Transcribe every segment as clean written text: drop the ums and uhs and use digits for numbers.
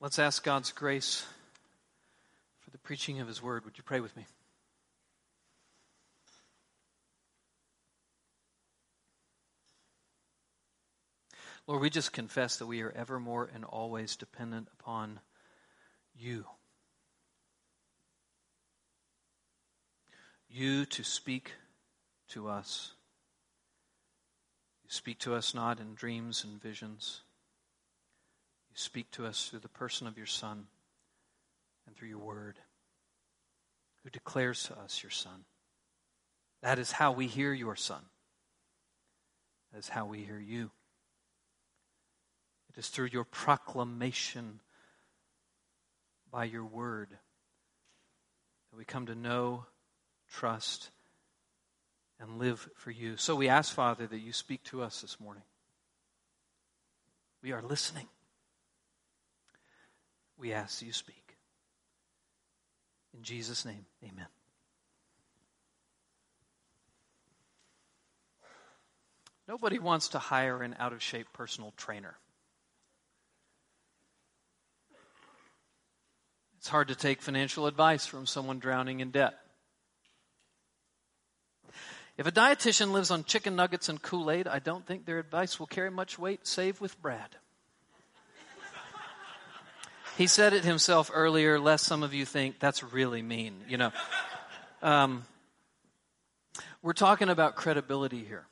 Let's ask God's grace for the preaching of His Word. Would you pray with me? Lord, we just confess that we are evermore and always dependent upon You. You to speak to us. You speak to us not in dreams and visions. You speak to us through the person of Your Son and through Your Word, who declares to us Your Son. That is how we hear Your Son. That is how we hear You. It is through Your proclamation by Your Word that we come to know, trust, and live for You. So we ask, Father, that You speak to us this morning. We are listening. We ask that You speak. In Jesus' name, amen. Nobody wants to hire an out-of-shape personal trainer. It's hard to take financial advice from someone drowning in debt. If a dietitian lives on chicken nuggets and Kool-Aid, I don't think their advice will carry much weight, save with Brad. He said it himself earlier, lest some of you think that's really mean. We're talking about credibility here.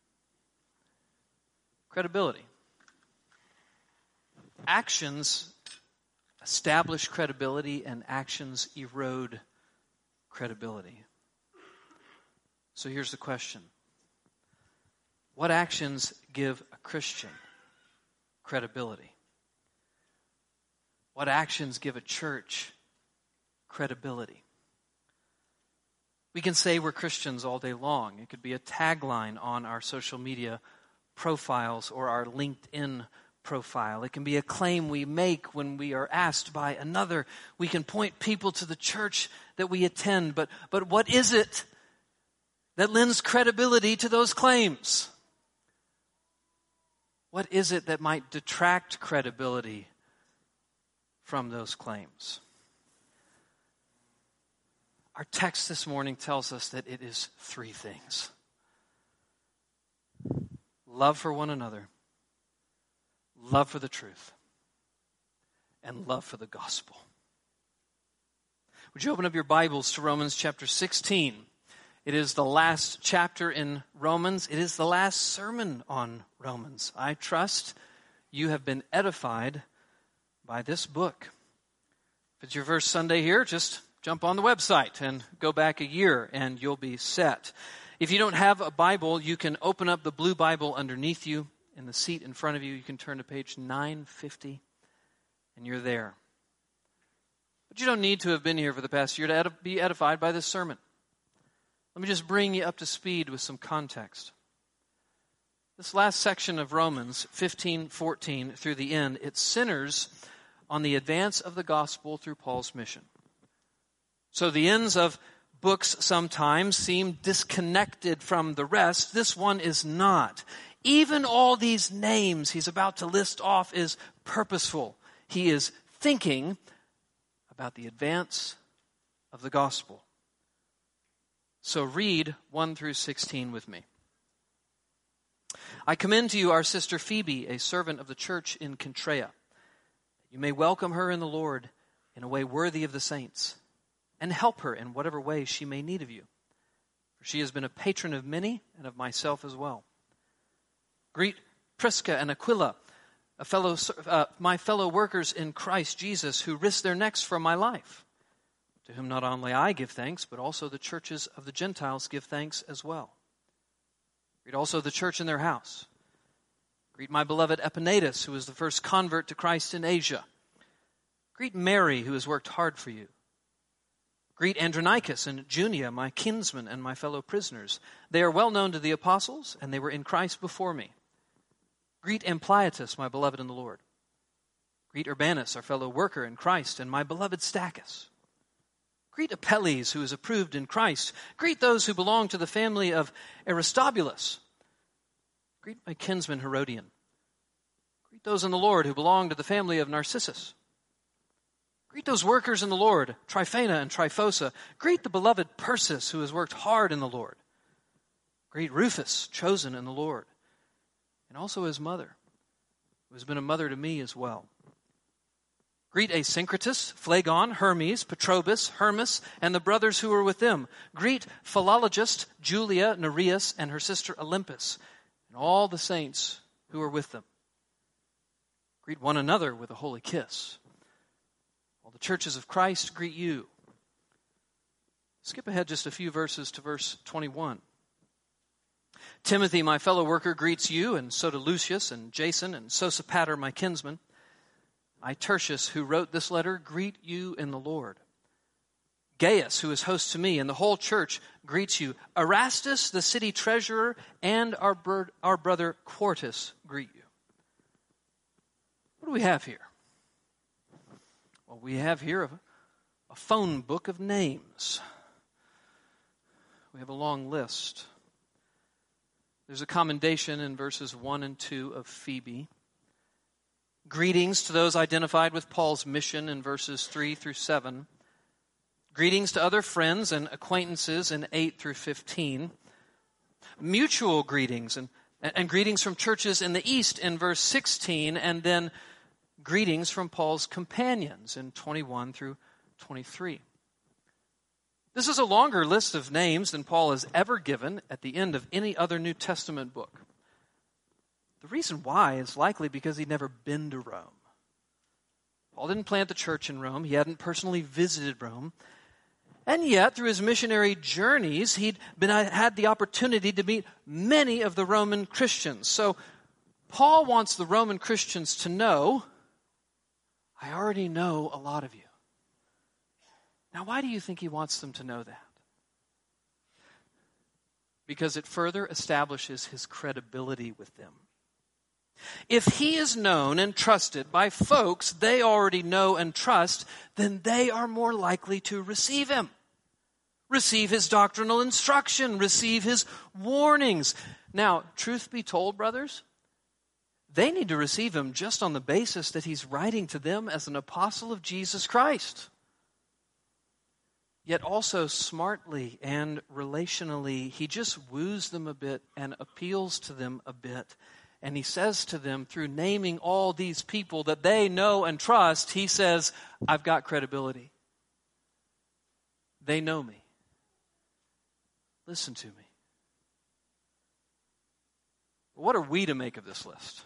Credibility. Actions establish credibility and actions erode credibility. So here's the question. What actions give a Christian credibility? What actions give a church credibility? We can say we're Christians all day long. It could be a tagline on our social media profiles or our LinkedIn profile. It can be a claim we make when we are asked by another. We can point people to the church that we attend. But what is it that lends credibility to those claims? What is it that might detract credibility from those claims? Our text this morning tells us that it is three things. Love for one another, love for the truth, and love for the gospel. Would you open up your Bibles to Romans chapter 16? It is the last chapter in Romans. It is the last sermon on Romans. I trust you have been edified by this book. If it's your first Sunday here, just jump on the website and go back a year and you'll be set. If you don't have a Bible, you can open up the blue Bible underneath you. In the seat in front of you, you can turn to page 950 and you're there. But you don't need to have been here for the past year to be edified by this sermon. Let me just bring you up to speed with some context. This last section of Romans 15:14 through the end, it centers on the advance of the gospel through Paul's mission. So the ends of books sometimes seem disconnected from the rest. This one is not. Even all these names he's about to list off is purposeful. He is thinking about the advance of the gospel. So read 1 through 16 with me. I commend to you our sister Phoebe, a servant of the church in Cenchrea. You may welcome her in the Lord in a way worthy of the saints, and help her in whatever way she may need of you. For she has been a patron of many and of myself as well. Greet Prisca and Aquila, my fellow workers in Christ Jesus, who risked their necks for my life, to whom not only I give thanks, but also the churches of the Gentiles give thanks as well. Greet also the church in their house. Greet my beloved Epaenetus, who was the first convert to Christ in Asia. Greet Mary, who has worked hard for you. Greet Andronicus and Junia, my kinsmen and my fellow prisoners. They are well known to the apostles, and they were in Christ before me. Greet Ampliatus, my beloved in the Lord. Greet Urbanus, our fellow worker in Christ, and my beloved Stachys. Greet Apelles, who is approved in Christ. Greet those who belong to the family of Aristobulus. Greet my kinsman Herodian. Greet those in the Lord who belong to the family of Narcissus. Greet those workers in the Lord, Tryphena and Tryphosa. Greet the beloved Persis, who has worked hard in the Lord. Greet Rufus, chosen in the Lord, and also his mother, who has been a mother to me as well. Greet Asyncritus, Phlegon, Hermes, Petrobus, Hermas, and the brothers who are with them. Greet Philologus, Julia, Nereus, and her sister Olympus, and all the saints who are with them. Greet one another with a holy kiss. All the churches of Christ greet you. Skip ahead just a few verses to verse 21. Timothy, my fellow worker, greets you, and so do Lucius and Jason and Sosipater, my kinsman. I, Tertius, who wrote this letter, greet you in the Lord. Gaius, who is host to me, and the whole church greets you. Erastus, the city treasurer, and our brother Quartus greet you. What do we have here? Well, we have here a phone book of names. We have a long list. There's a commendation in verses 1 and 2 of Phoebe. Greetings to those identified with Paul's mission in verses 3 through 7. Greetings to other friends and acquaintances in 8 through 15. Mutual greetings and greetings from churches in the East in verse 16. And then greetings from Paul's companions in 21 through 23. This is a longer list of names than Paul has ever given at the end of any other New Testament book. The reason why is likely because he'd never been to Rome. Paul didn't plant the church in Rome. He hadn't personally visited Rome. And yet, through his missionary journeys, he'd had the opportunity to meet many of the Roman Christians. So Paul wants the Roman Christians to know, I already know a lot of you. Now, why do you think he wants them to know that? Because it further establishes his credibility with them. If he is known and trusted by folks they already know and trust, then they are more likely to receive him, receive his doctrinal instruction, receive his warnings. Now, truth be told, brothers, they need to receive him just on the basis that he's writing to them as an apostle of Jesus Christ. Yet also smartly and relationally, he just woos them a bit and appeals to them a bit. And he says to them, through naming all these people that they know and trust, he says, I've got credibility. They know me. Listen to me. What are we to make of this list?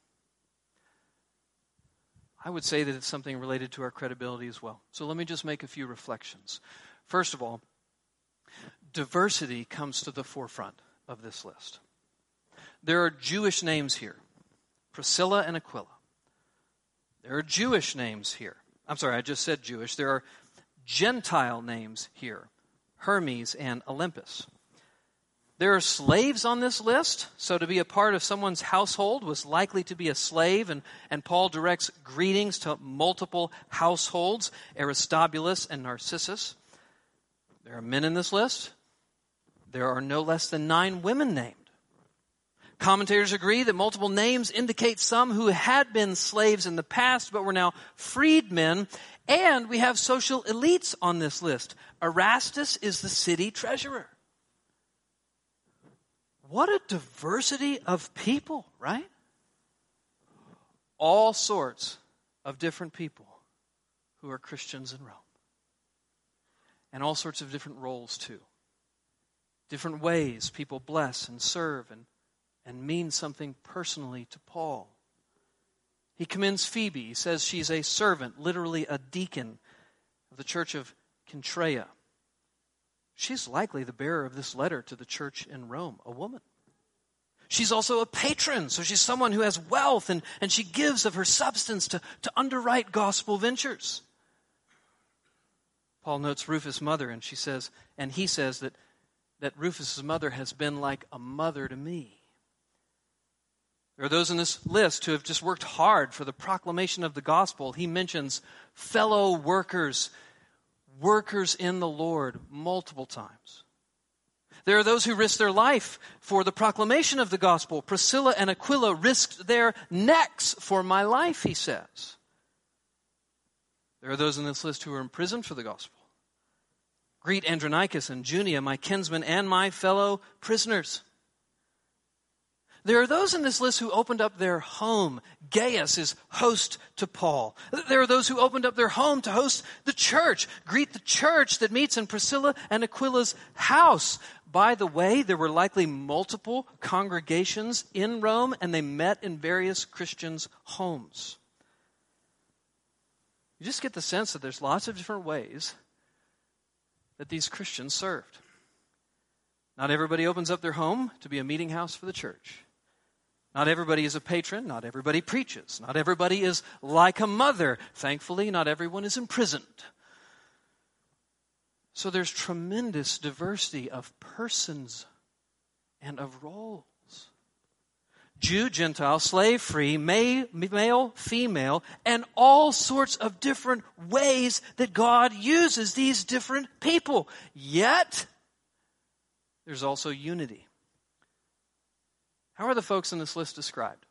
I would say that it's something related to our credibility as well. So let me just make a few reflections. First of all, diversity comes to the forefront of this list. There are Jewish names here, Priscilla and Aquila. There are Jewish names here. I'm sorry, I just said Jewish. There are Gentile names here, Hermes and Olympus. There are slaves on this list, so to be a part of someone's household was likely to be a slave, and Paul directs greetings to multiple households, Aristobulus and Narcissus. There are men in this list. There are no less than 9 women named. Commentators agree that multiple names indicate some who had been slaves in the past but were now freedmen. And we have social elites on this list. Erastus is the city treasurer. What a diversity of people, right? All sorts of different people who are Christians in Rome. And all sorts of different roles too. Different ways people bless and serve and mean something personally to Paul. He commends Phoebe. He says she's a servant, literally a deacon of the church of Cenchrea. She's likely the bearer of this letter to the church in Rome, a woman. She's also a patron, so she's someone who has wealth and she gives of her substance to underwrite gospel ventures. Paul notes Rufus' mother, and he says that Rufus' mother has been like a mother to me. There are those in this list who have just worked hard for the proclamation of the gospel. He mentions fellow workers, workers in the Lord, multiple times. There are those who risked their life for the proclamation of the gospel. Priscilla and Aquila risked their necks for my life, he says. There are those in this list who are imprisoned for the gospel. Greet Andronicus and Junia, my kinsmen and my fellow prisoners. There are those in this list who opened up their home. Gaius is host to Paul. There are those who opened up their home to host the church. Greet the church that meets in Priscilla and Aquila's house. By the way, there were likely multiple congregations in Rome, and they met in various Christians' homes. You just get the sense that there's lots of different ways that these Christians served. Not everybody opens up their home to be a meeting house for the church. Not everybody is a patron. Not everybody preaches. Not everybody is like a mother. Thankfully, not everyone is imprisoned. So there's tremendous diversity of persons and of roles. Jew, Gentile, slave, free, male, female, and all sorts of different ways that God uses these different people. Yet, there's also unity. How are the folks in this list described?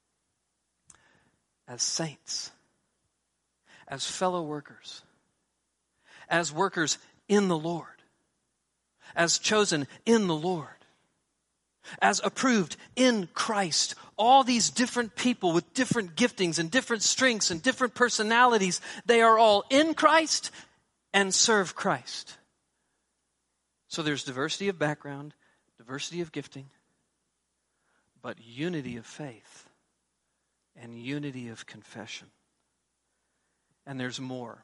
As saints, as fellow workers, as workers in the Lord, as chosen in the Lord, as approved in Christ. All these different people with different giftings and different strengths and different personalities, they are all in Christ and serve Christ. So there's diversity of background, diversity of gifting, but unity of faith and unity of confession. And there's more.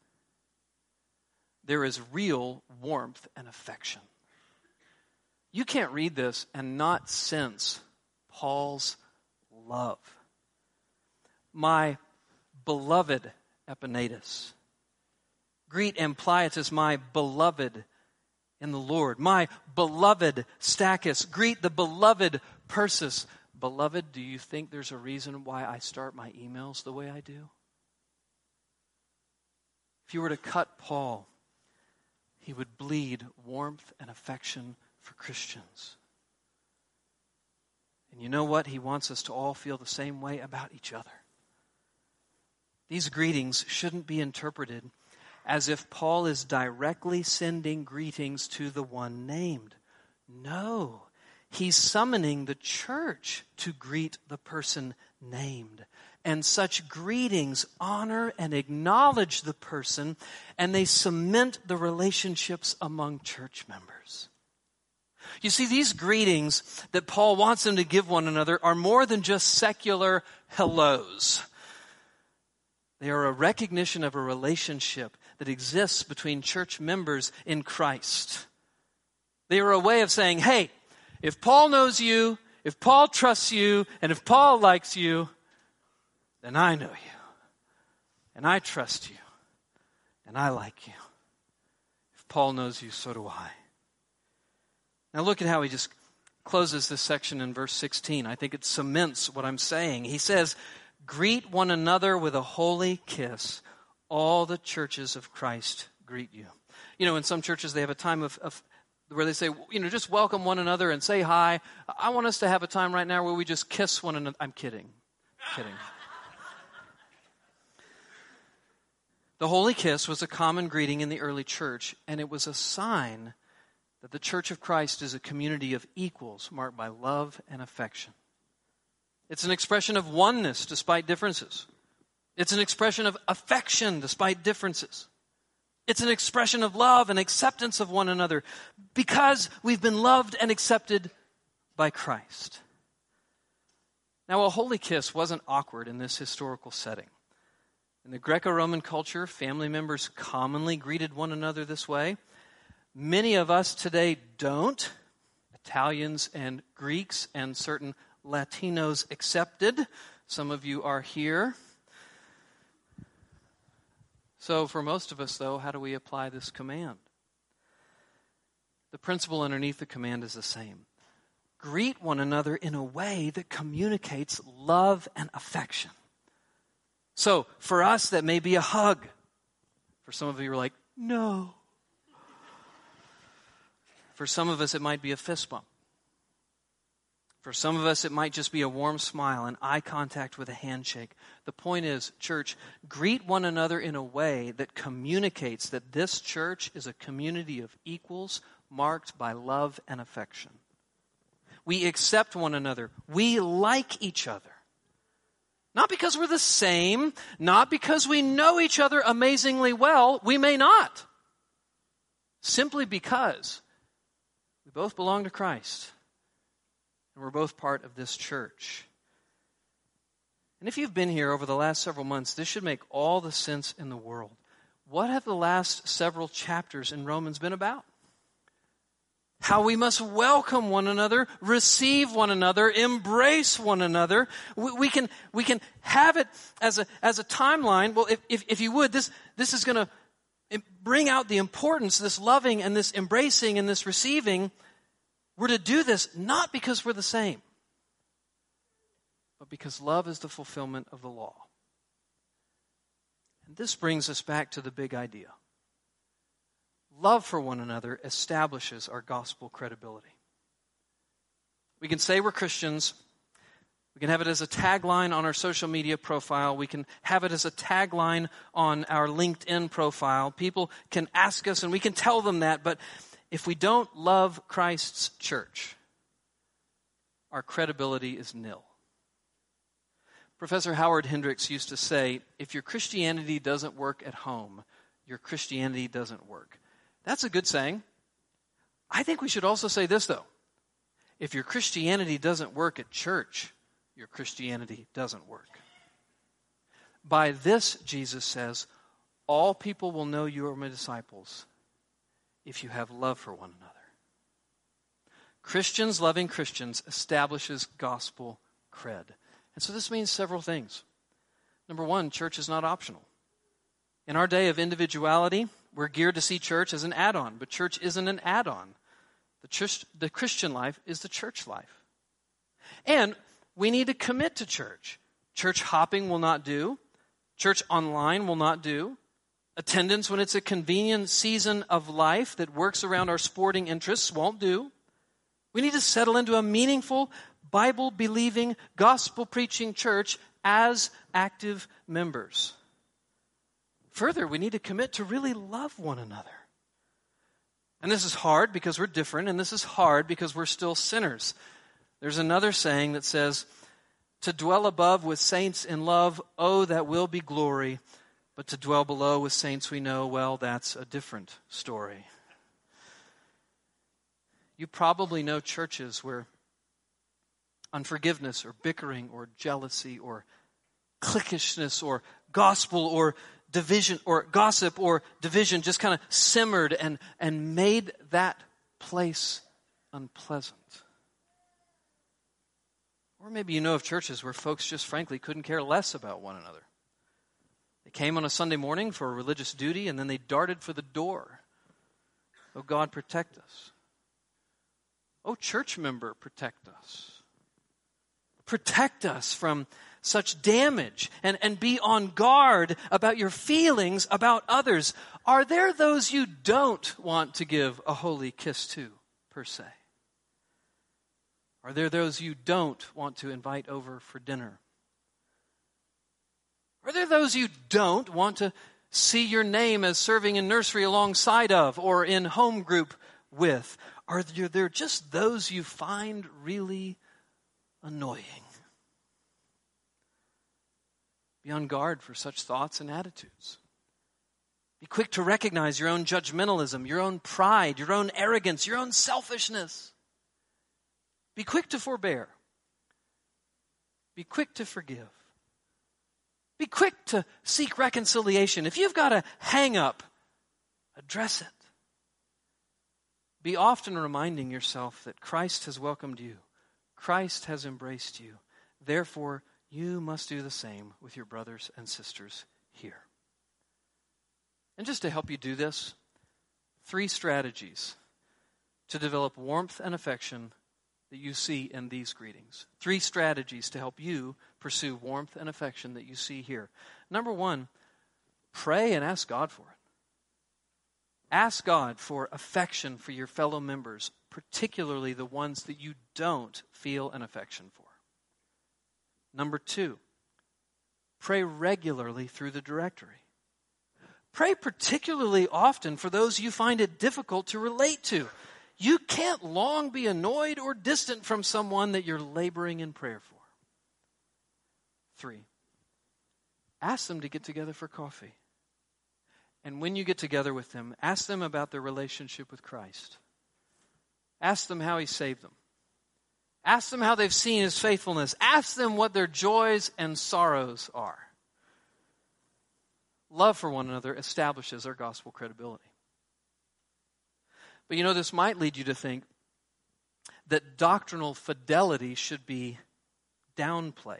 There is real warmth and affection. You can't read this and not sense Paul's love. My beloved Epaenetus. Greet Ampliatus, my beloved in the Lord. My beloved Stachys. Greet the beloved Persis. Beloved, do you think there's a reason why I start my emails the way I do? If you were to cut Paul, he would bleed warmth and affection for Christians. And you know what? He wants us to all feel the same way about each other. These greetings shouldn't be interpreted as if Paul is directly sending greetings to the one named. No, he's summoning the church to greet the person named. And such greetings honor and acknowledge the person, and they cement the relationships among church members. You see, these greetings that Paul wants them to give one another are more than just secular hellos. They are a recognition of a relationship that exists between church members in Christ. They are a way of saying, hey, if Paul knows you, if Paul trusts you, and if Paul likes you, then I know you, and I trust you, and I like you. If Paul knows you, so do I. Now look at how he just closes this section in verse 16. I think it cements what I'm saying. He says, greet one another with a holy kiss. All the churches of Christ greet you. You know, in some churches they have a time of where they say, just welcome one another and say hi. I want us to have a time right now where we just kiss one another. I'm kidding. The holy kiss was a common greeting in the early church, and it was a sign that the Church of Christ is a community of equals marked by love and affection. It's an expression of oneness despite differences. It's an expression of affection despite differences. It's an expression of love and acceptance of one another because we've been loved and accepted by Christ. Now, a holy kiss wasn't awkward in this historical setting. In the Greco-Roman culture, family members commonly greeted one another this way. Many of us today don't. Italians and Greeks and certain Latinos accepted. Some of you are here. So for most of us, though, how do we apply this command? The principle underneath the command is the same. Greet one another in a way that communicates love and affection. So for us, that may be a hug. For some of you are like, no. For some of us, it might be a fist bump. For some of us, it might just be a warm smile and eye contact with a handshake. The point is, church, greet one another in a way that communicates that this church is a community of equals marked by love and affection. We accept one another. We like each other. Not because we're the same, not because we know each other amazingly well. We may not. Simply because we both belong to Christ. And we're both part of this church. And if you've been here over the last several months, this should make all the sense in the world. What have the last several chapters in Romans been about? How we must welcome one another, receive one another, embrace one another. We can have it as a timeline. Well, if you would, this is going to bring out the importance, this loving and this embracing and this receiving. We're to do this not because we're the same, but because love is the fulfillment of the law. And this brings us back to the big idea. Love for one another establishes our gospel credibility. We can say we're Christians. We can have it as a tagline on our social media profile. We can have it as a tagline on our LinkedIn profile. People can ask us and we can tell them that, but if we don't love Christ's church, our credibility is nil. Professor Howard Hendricks used to say, if your Christianity doesn't work at home, your Christianity doesn't work. That's a good saying. I think we should also say this, though. If your Christianity doesn't work at church, your Christianity doesn't work. By this, Jesus says, all people will know you are my disciples if you have love for one another. Christians loving Christians establishes gospel cred. And so this means several things. Number one, church is not optional. In our day of individuality, we're geared to see church as an add-on, but church isn't an add-on. The Christian life is the church life. And we need to commit to church. Church hopping will not do. Church online will not do. Attendance when it's a convenient season of life that works around our sporting interests won't do. We need to settle into a meaningful, Bible-believing, gospel-preaching church as active members. Further, we need to commit to really love one another. And this is hard because we're different, and this is hard because we're still sinners. There's another saying that says, to dwell above with saints in love, oh, that will be glory. But to dwell below with saints we know, well, that's a different story. You probably know churches where unforgiveness or bickering or jealousy or cliquishness or gospel or division or gossip or division just kind of simmered and made that place unpleasant. Or maybe you know of churches where folks just frankly couldn't care less about one another. They came on a Sunday morning for a religious duty and then they darted for the door. Oh, God, protect us. Oh, church member, protect us. Protect us from such damage and be on guard about your feelings about others. Are there those you don't want to give a holy kiss to, per se? Are there those you don't want to invite over for dinner? Are there those you don't want to see your name as serving in nursery alongside of or in home group with? Are there just those you find really annoying? Be on guard for such thoughts and attitudes. Be quick to recognize your own judgmentalism, your own pride, your own arrogance, your own selfishness. Be quick to forbear. Be quick to forgive. Be quick to seek reconciliation. If you've got a hang-up, address it. Be often reminding yourself that Christ has welcomed you. Christ has embraced you. Therefore, you must do the same with your brothers and sisters here. And just to help you do this, 3 strategies to develop warmth and affection that you see in these greetings. 3 strategies to help you pursue warmth and affection that you see here. Number 1, pray and ask God for it. Ask God for affection for your fellow members particularly the ones that you don't feel an affection for. Number 2, pray regularly through the directory. Pray particularly often for those you find it difficult to relate to. You can't long be annoyed or distant from someone that you're laboring in prayer for. 3, ask them to get together for coffee. And when you get together with them, ask them about their relationship with Christ. Ask them how He saved them. Ask them how they've seen His faithfulness. Ask them what their joys and sorrows are. Love for one another establishes our gospel credibility. But this might lead you to think that doctrinal fidelity should be downplayed.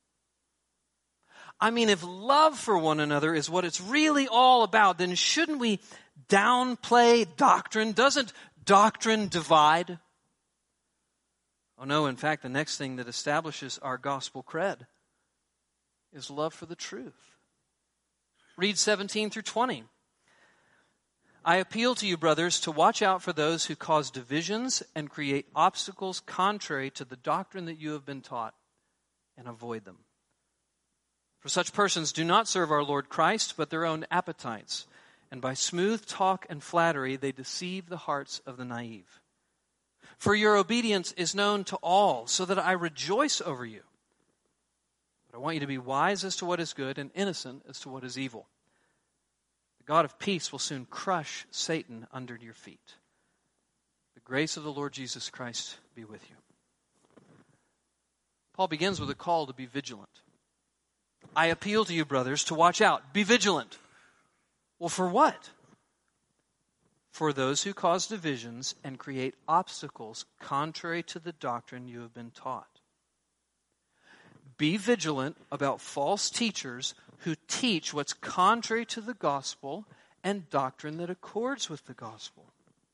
I mean, if love for one another is what it's really all about, then shouldn't we downplay doctrine? Doesn't doctrine divide? Oh no, in fact, the next thing that establishes our gospel cred is love for the truth. Read 17 through 20. I appeal to you, brothers, to watch out for those who cause divisions and create obstacles contrary to the doctrine that you have been taught, and avoid them. For such persons do not serve our Lord Christ, but their own appetites. And by smooth talk and flattery, they deceive the hearts of the naive. For your obedience is known to all, so that I rejoice over you. But I want you to be wise as to what is good and innocent as to what is evil. The God of peace will soon crush Satan under your feet. The grace of the Lord Jesus Christ be with you. Paul begins with a call to be vigilant. I appeal to you, brothers, to watch out. Be vigilant. Well, for what? For those who cause divisions and create obstacles contrary to the doctrine you have been taught. Be vigilant about false teachers who teach what's contrary to the gospel and doctrine that accords with the gospel.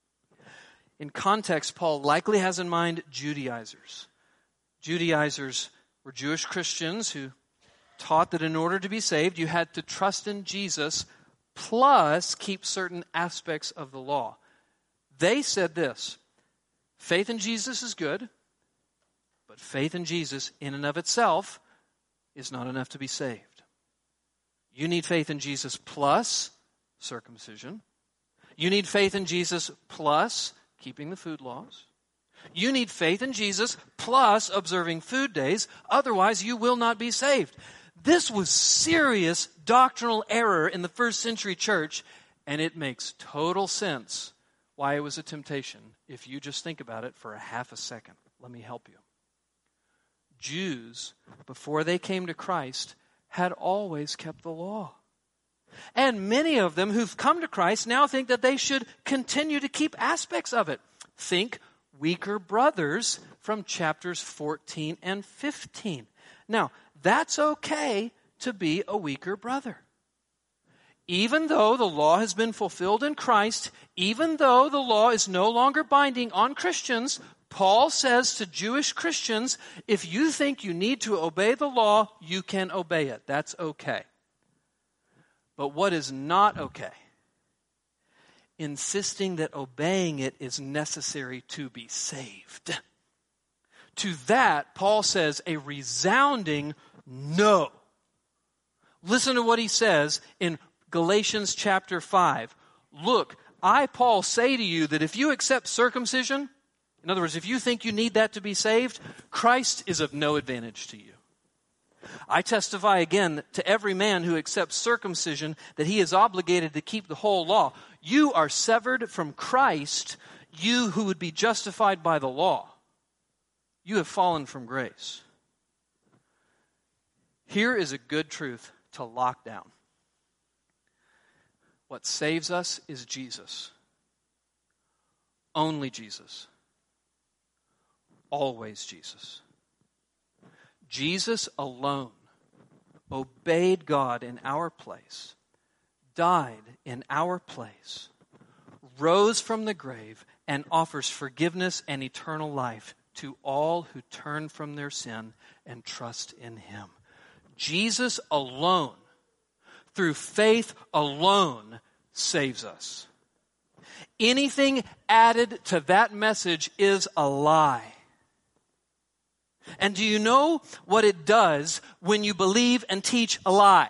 In context, Paul likely has in mind Judaizers. Judaizers were Jewish Christians who taught that in order to be saved, you had to trust in Jesus plus keep certain aspects of the law. They said this: faith in Jesus is good, but faith in Jesus in and of itself is not enough to be saved. You need faith in Jesus plus circumcision. You need faith in Jesus plus keeping the food laws. You need faith in Jesus plus observing food days. Otherwise, you will not be saved. This was serious doctrinal error in the first century church, and it makes total sense why it was a temptation if you just think about it for a half a second. Let me help you. Jews, before they came to Christ, had always kept the law. And many of them who've come to Christ now think that they should continue to keep aspects of it. Think weaker brothers from chapters 14 and 15. Now, that's okay to be a weaker brother. Even though the law has been fulfilled in Christ, even though the law is no longer binding on Christians, Paul says to Jewish Christians, if you think you need to obey the law, you can obey it. That's okay. But what is not okay? Insisting that obeying it is necessary to be saved. To that, Paul says a resounding no. Listen to what he says in Galatians chapter 5. Look, I, Paul, say to you that if you accept circumcision, in other words, if you think you need that to be saved, Christ is of no advantage to you. I testify again to every man who accepts circumcision that he is obligated to keep the whole law. You are severed from Christ, you who would be justified by the law. You have fallen from grace. Here is a good truth to lock down. What saves us is Jesus. Only Jesus. Always Jesus. Jesus alone obeyed God in our place, died in our place, rose from the grave, and offers forgiveness and eternal life to all who turn from their sin and trust in Him. Jesus alone, through faith alone, saves us. Anything added to that message is a lie. And do you know what it does when you believe and teach a lie?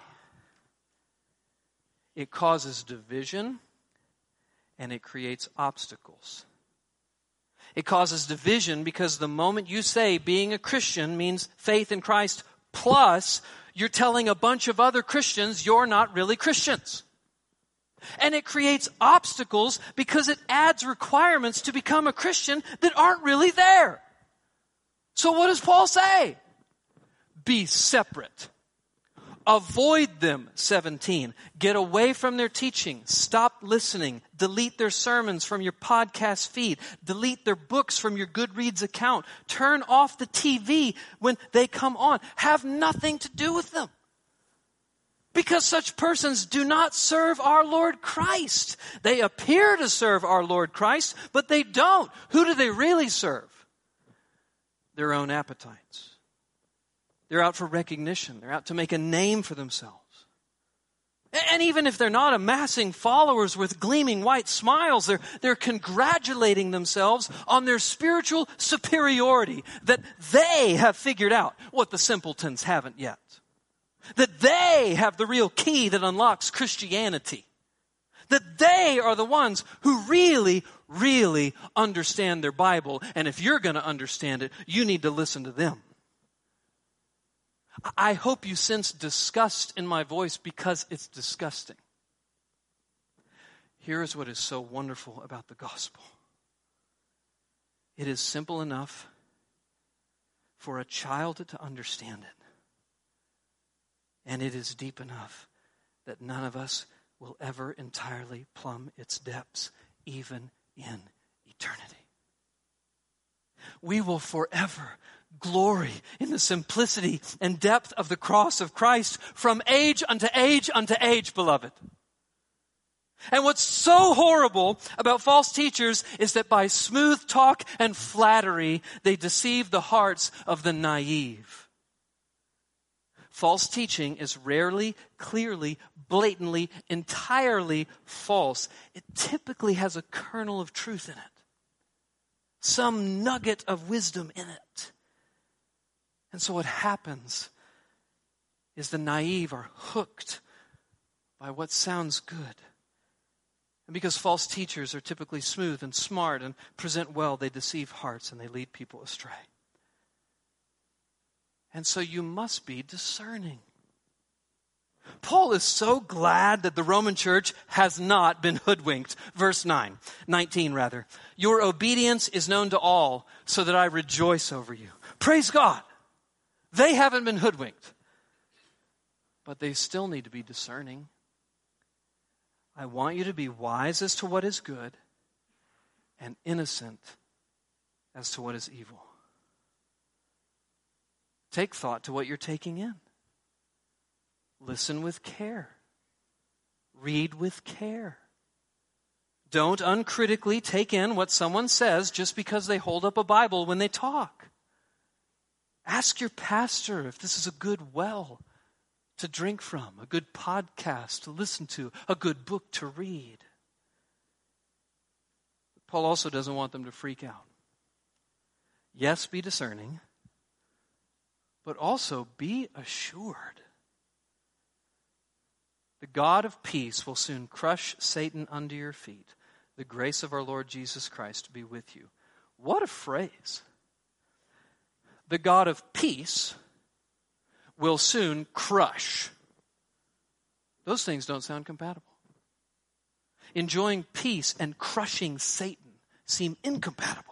It causes division and it creates obstacles. It causes division because the moment you say being a Christian means faith in Christ plus you're telling a bunch of other Christians you're not really Christians. And it creates obstacles because it adds requirements to become a Christian that aren't really there. So what does Paul say? Be separate. Avoid them, 17. Get away from their teaching. Stop listening. Delete their sermons from your podcast feed. Delete their books from your Goodreads account. Turn off the TV when they come on. Have nothing to do with them. Because such persons do not serve our Lord Christ. They appear to serve our Lord Christ, but they don't. Who do they really serve? Their own appetites. They're out for recognition. They're out to make a name for themselves. And even if they're not amassing followers with gleaming white smiles, they're congratulating themselves on their spiritual superiority, that they have figured out what the simpletons haven't yet. That they have the real key that unlocks Christianity. That they are the ones who really, really understand their Bible. And if you're going to understand it, you need to listen to them. I hope you sense disgust in my voice because it's disgusting. Here is what is so wonderful about the gospel. It is simple enough for a child to understand it. And it is deep enough that none of us will ever entirely plumb its depths, even in eternity. We will forever glory in the simplicity and depth of the cross of Christ from age unto age unto age, beloved. And what's so horrible about false teachers is that by smooth talk and flattery, they deceive the hearts of the naive. False teaching is rarely, clearly, blatantly, entirely false. It typically has a kernel of truth in it. Some nugget of wisdom in it. And so what happens is the naive are hooked by what sounds good. And because false teachers are typically smooth and smart and present well, they deceive hearts and they lead people astray. And so you must be discerning. Paul is so glad that the Roman church has not been hoodwinked. Verse 19 rather. Your obedience is known to all, so that I rejoice over you. Praise God. They haven't been hoodwinked. But they still need to be discerning. I want you to be wise as to what is good and innocent as to what is evil. Take thought to what you're taking in. Listen with care. Read with care. Don't uncritically take in what someone says just because they hold up a Bible when they talk. Ask your pastor if this is a good well to drink from, a good podcast to listen to, a good book to read. Paul also doesn't want them to freak out. Yes, be discerning, but also be assured. The God of peace will soon crush Satan under your feet. The grace of our Lord Jesus Christ be with you. What a phrase. The God of peace will soon crush. Those things don't sound compatible. Enjoying peace and crushing Satan seem incompatible.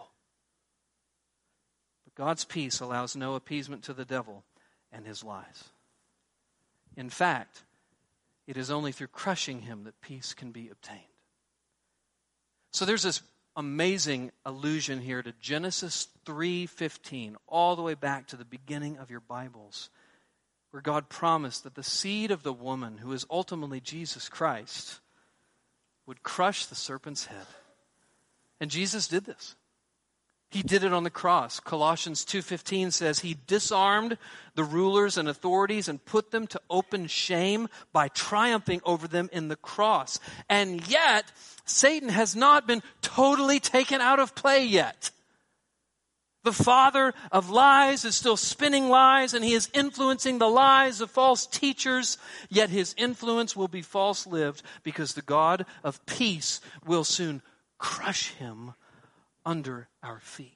God's peace allows no appeasement to the devil and his lies. In fact, it is only through crushing him that peace can be obtained. So there's this amazing allusion here to Genesis 3:15, all the way back to the beginning of your Bibles, where God promised that the seed of the woman, who is ultimately Jesus Christ, would crush the serpent's head. And Jesus did this. He did it on the cross. Colossians 2:15 says he disarmed the rulers and authorities and put them to open shame by triumphing over them in the cross. And yet, Satan has not been totally taken out of play yet. The father of lies is still spinning lies, and he is influencing the lies of false teachers, yet his influence will be false-lived because the God of peace will soon crush him under our feet.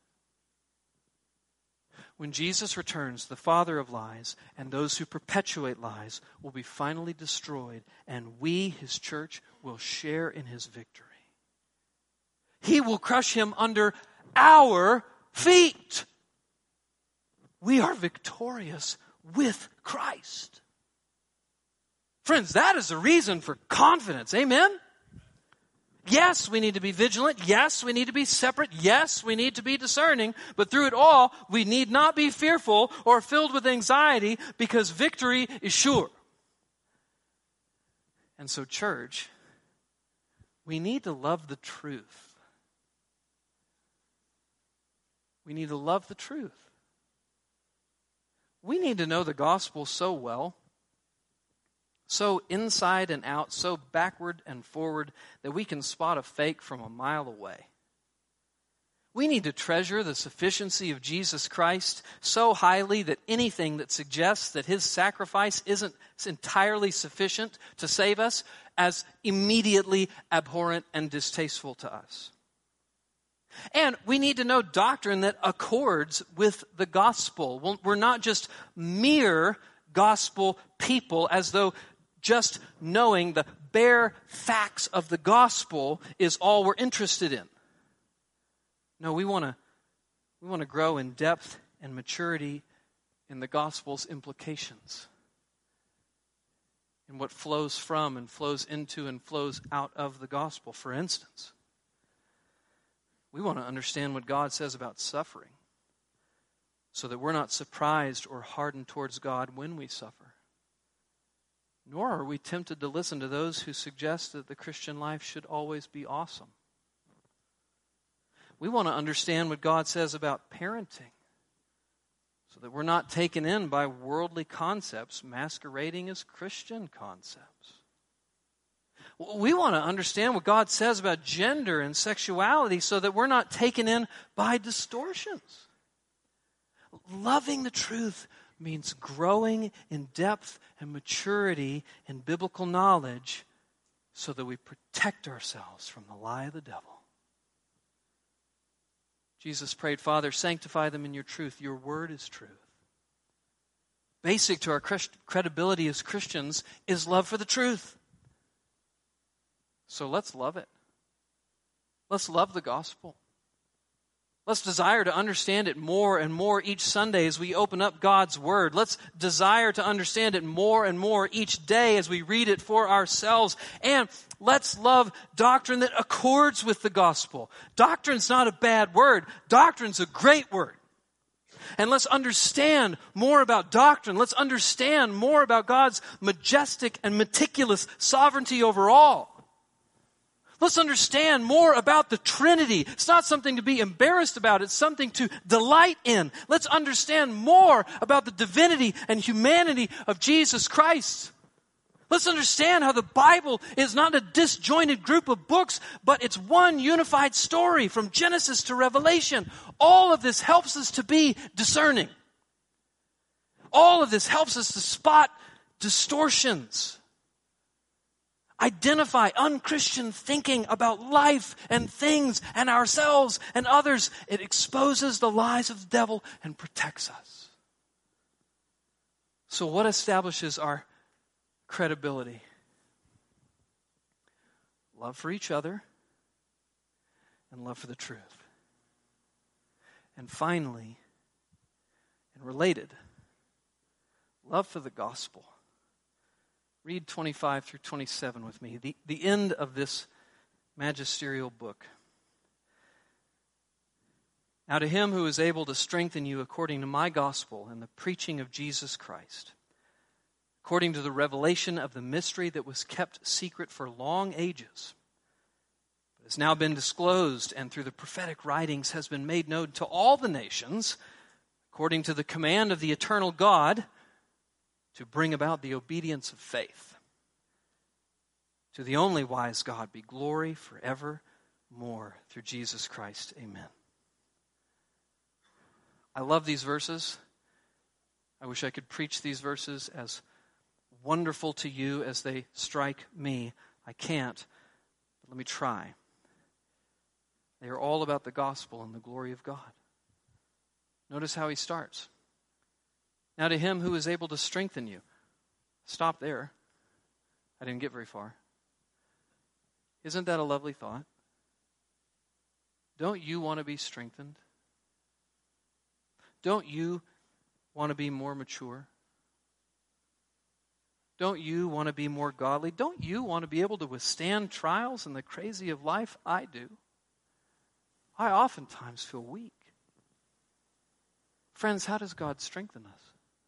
When Jesus returns, the father of lies and those who perpetuate lies will be finally destroyed, and we, his church, will share in his victory. He will crush him under our feet. We are victorious with Christ. Friends, that is a reason for confidence. Amen? Yes, we need to be vigilant. Yes, we need to be separate. Yes, we need to be discerning. But through it all, we need not be fearful or filled with anxiety because victory is sure. And so, church, we need to love the truth. We need to love the truth. We need to know the gospel so well, so inside and out, so backward and forward, that we can spot a fake from a mile away. We need to treasure the sufficiency of Jesus Christ so highly that anything that suggests that his sacrifice isn't entirely sufficient to save us as immediately abhorrent and distasteful to us. And we need to know doctrine that accords with the gospel. We're not just mere gospel people, as though just knowing the bare facts of the gospel is all we're interested in. No, we want to grow in depth and maturity in the gospel's implications, in what flows from and flows into and flows out of the gospel. For instance, we want to understand what God says about suffering so that we're not surprised or hardened towards God when we suffer. Nor are we tempted to listen to those who suggest that the Christian life should always be awesome. We want to understand what God says about parenting so that we're not taken in by worldly concepts masquerading as Christian concepts. We want to understand what God says about gender and sexuality so that we're not taken in by distortions. Loving the truth means growing in depth and maturity in biblical knowledge so that we protect ourselves from the lie of the devil. Jesus prayed, Father, sanctify them in your truth. Your word is truth. Basic to our credibility as Christians is love for the truth. So let's love it. Let's love the gospel. Let's desire to understand it more and more each Sunday as we open up God's word. Let's desire to understand it more and more each day as we read it for ourselves. And let's love doctrine that accords with the gospel. Doctrine's not a bad word. Doctrine's a great word. And let's understand more about doctrine. Let's understand more about God's majestic and meticulous sovereignty over all. Let's understand more about the Trinity. It's not something to be embarrassed about. It's something to delight in. Let's understand more about the divinity and humanity of Jesus Christ. Let's understand how the Bible is not a disjointed group of books, but it's one unified story from Genesis to Revelation. All of this helps us to be discerning. All of this helps us to spot distortions. Identify unchristian thinking about life and things and ourselves and others. It exposes the lies of the devil and protects us. So what establishes our credibility? Love for each other and love for the truth. And finally, and related, love for the gospel. Read 25 through 27 with me, the end of this magisterial book. Now to him who is able to strengthen you according to my gospel and the preaching of Jesus Christ, according to the revelation of the mystery that was kept secret for long ages, but has now been disclosed and through the prophetic writings has been made known to all the nations, according to the command of the eternal God, to bring about the obedience of faith. To the only wise God be glory forevermore through Jesus Christ. Amen. I love these verses. I wish I could preach these verses as wonderful to you as they strike me. I can't, but let me try. They are all about the gospel and the glory of God. Notice how he starts. Now to him who is able to strengthen you. Stop there. I didn't get very far. Isn't that a lovely thought? Don't you want to be strengthened? Don't you want to be more mature? Don't you want to be more godly? Don't you want to be able to withstand trials and the crazy of life? I do. I oftentimes feel weak. Friends, how does God strengthen us?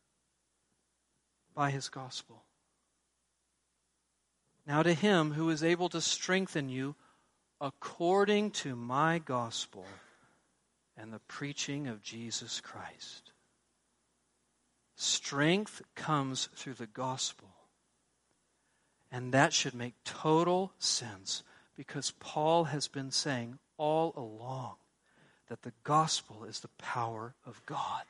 By his gospel. Now to him who is able to strengthen you according to my gospel and the preaching of Jesus Christ. Strength comes through the gospel. And that should make total sense because Paul has been saying all along that the gospel is the power of God.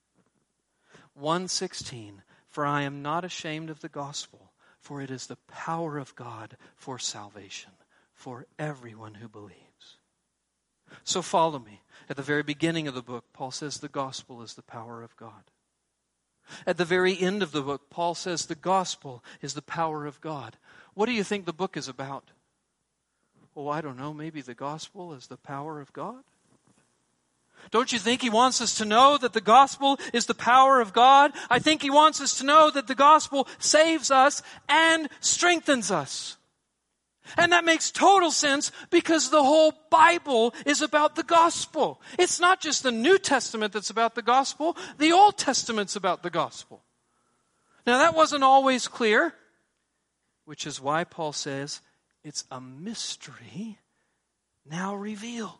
1:16, for I am not ashamed of the gospel, for it is the power of God for salvation, for everyone who believes. So follow me. At the very beginning of the book, Paul says the gospel is the power of God. At the very end of the book, Paul says the gospel is the power of God. What do you think the book is about? Oh, I don't know. Maybe the gospel is the power of God? Don't you think he wants us to know that the gospel is the power of God? I think he wants us to know that the gospel saves us and strengthens us. And that makes total sense because the whole Bible is about the gospel. It's not just the New Testament that's about the gospel. The Old Testament's about the gospel. Now that wasn't always clear, which is why Paul says it's a mystery now revealed.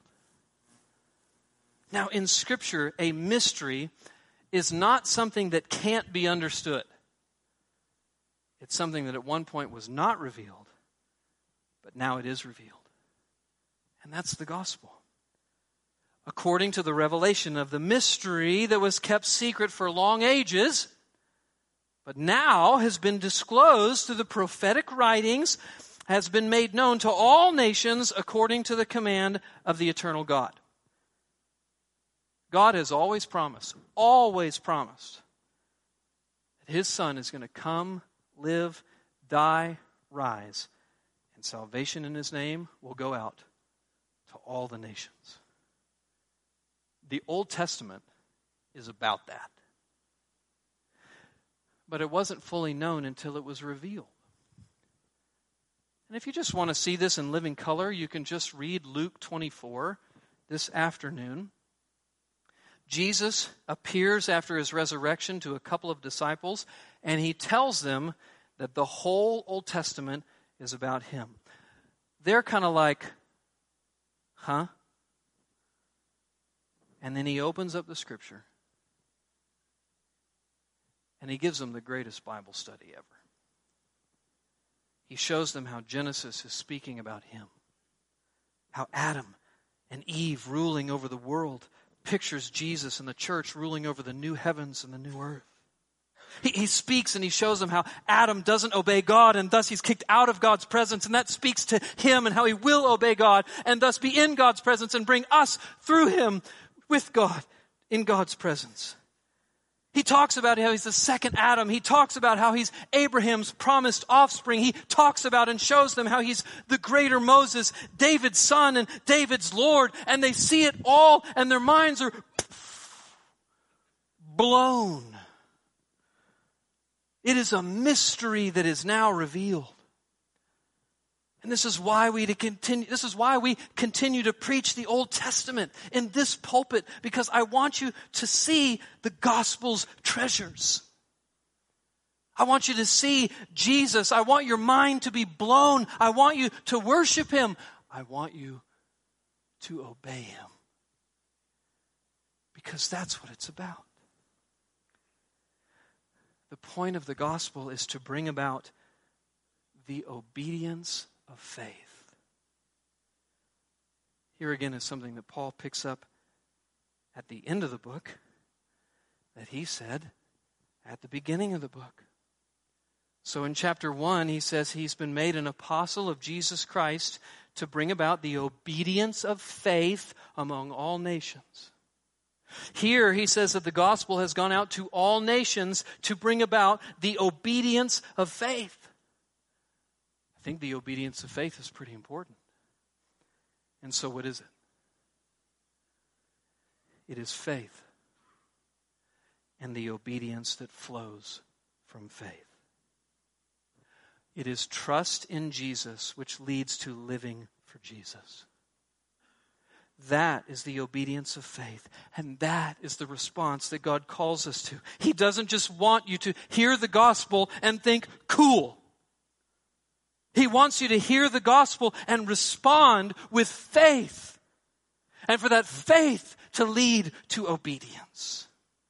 Now in Scripture, a mystery is not something that can't be understood. It's something that at one point was not revealed, but now it is revealed. And that's the gospel. According to the revelation of the mystery that was kept secret for long ages, but now has been disclosed through the prophetic writings, has been made known to all nations according to the command of the eternal God. God has always promised that his Son is going to come, live, die, rise, and salvation in his name will go out to all the nations. The Old Testament is about that. But it wasn't fully known until it was revealed. And if you just want to see this in living color, you can just read Luke 24 this afternoon. Jesus appears after his resurrection to a couple of disciples, and he tells them that the whole Old Testament is about him. They're kind of like, huh? And then he opens up the Scripture, and he gives them the greatest Bible study ever. He shows them how Genesis is speaking about him, how Adam and Eve ruling over the world pictures Jesus and the church ruling over the new heavens and the new earth. He speaks and he shows them how Adam doesn't obey God and thus he's kicked out of God's presence, and that speaks to him and how he will obey God and thus be in God's presence and bring us through him with God in God's presence. He talks about how he's the second Adam. He talks about how he's Abraham's promised offspring. He talks about and shows them how he's the greater Moses, David's son and David's Lord. And they see it all and their minds are blown. It is a mystery that is now revealed. And this is why we continue to preach the Old Testament in this pulpit, because I want you to see the gospel's treasures. I want you to see Jesus. I want your mind to be blown. I want you to worship him. I want you to obey him. Because that's what it's about. The point of the gospel is to bring about the obedience of faith. Here again is something that Paul picks up at the end of the book that he said at the beginning of the book. So in chapter 1, he says he's been made an apostle of Jesus Christ to bring about the obedience of faith among all nations. Here he says that the gospel has gone out to all nations to bring about the obedience of faith. I think the obedience of faith is pretty important. And so what is it? It is faith and the obedience that flows from faith. It is trust in Jesus which leads to living for Jesus. That is the obedience of faith. And that is the response that God calls us to. He doesn't just want you to hear the gospel and think, cool. He wants you to hear the gospel and respond with faith. And for that faith to lead to obedience.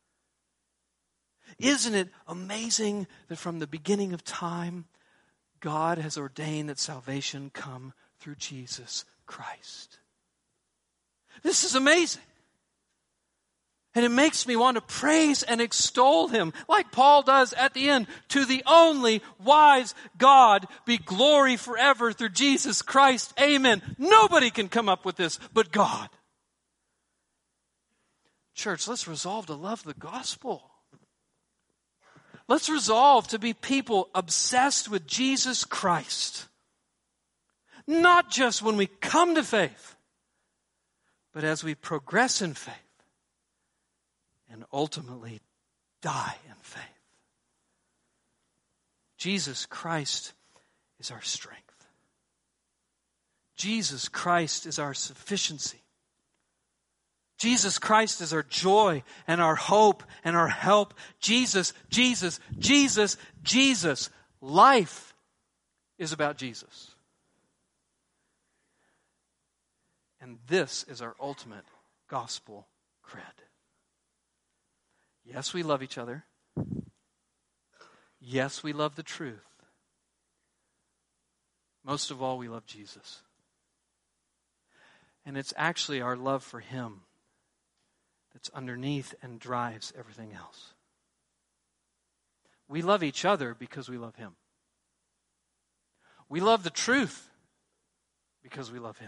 Isn't it amazing that from the beginning of time, God has ordained that salvation come through Jesus Christ? This is amazing. And it makes me want to praise and extol him, like Paul does at the end. To the only wise God be glory forever through Jesus Christ. Amen. Nobody can come up with this but God. Church, let's resolve to love the gospel. Let's resolve to be people obsessed with Jesus Christ. Not just when we come to faith, but as we progress in faith and ultimately die in faith. Jesus Christ is our strength. Jesus Christ is our sufficiency. Jesus Christ is our joy and our hope and our help. Jesus, Jesus, Jesus, Jesus. Life is about Jesus. And this is our ultimate gospel cred. Yes, we love each other. Yes, we love the truth. Most of all, we love Jesus. And it's actually our love for him that's underneath and drives everything else. We love each other because we love him. We love the truth because we love him.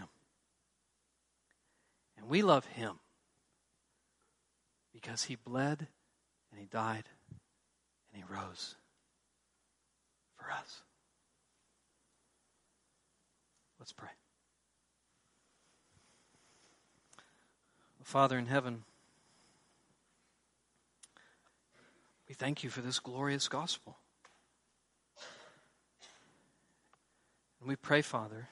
And we love him because he bled and he died and he rose for us. Let's pray. Father in heaven, we thank you for this glorious gospel. And we pray, Father,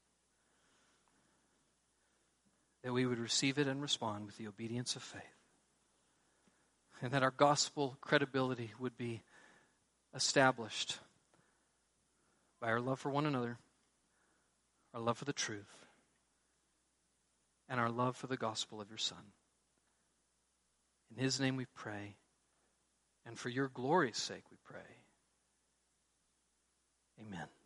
that we would receive it and respond with the obedience of faith. And that our gospel credibility would be established by our love for one another, our love for the truth, and our love for the gospel of your Son. In his name we pray, and for your glory's sake we pray. Amen.